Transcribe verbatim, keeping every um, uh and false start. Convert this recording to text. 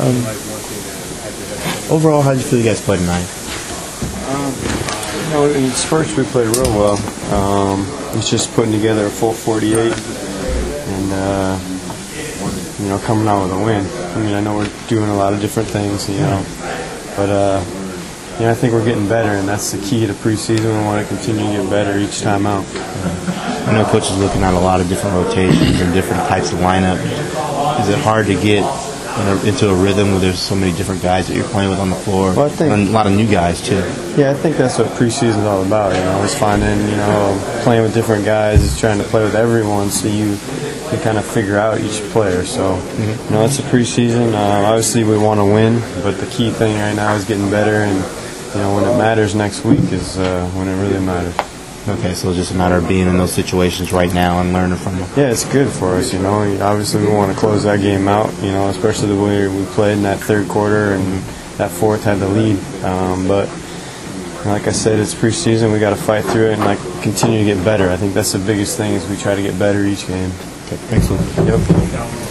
Um, overall, how did you feel you guys played tonight? Um, you know, in spurts we played real well. Um, it's just putting together a full forty-eight and uh, you know coming out with a win. I mean, I know we're doing a lot of different things, you know, but uh, you know, I think we're getting better, and that's the key to preseason. We want to continue to get better each time out. I know Coach is looking at a lot of different rotations and different types of lineup. Is it hard to get in a, into a rhythm where there's so many different guys that you're playing with on the floor, well, I think, and a lot of new guys too? Yeah, I think that's what preseason is all about. You know, is finding, you know, playing with different guys, is trying to play with everyone, so you can kind of figure out each player. So, mm-hmm. you know, that's the preseason. Uh, obviously, we want to win, but the key thing right now is getting better, and you know, when it matters next week is uh, when it really matters. Okay, so it's just a matter of being in those situations right now and learning from them. Yeah, it's good for us, you know. Obviously, we want to close that game out, you know, especially the way we played in that third quarter and that fourth had the lead. Um, but like I said, it's preseason. We got to fight through it and like continue to get better. I think that's the biggest thing is we try to get better each game. Okay, thanks, Luke. Yep.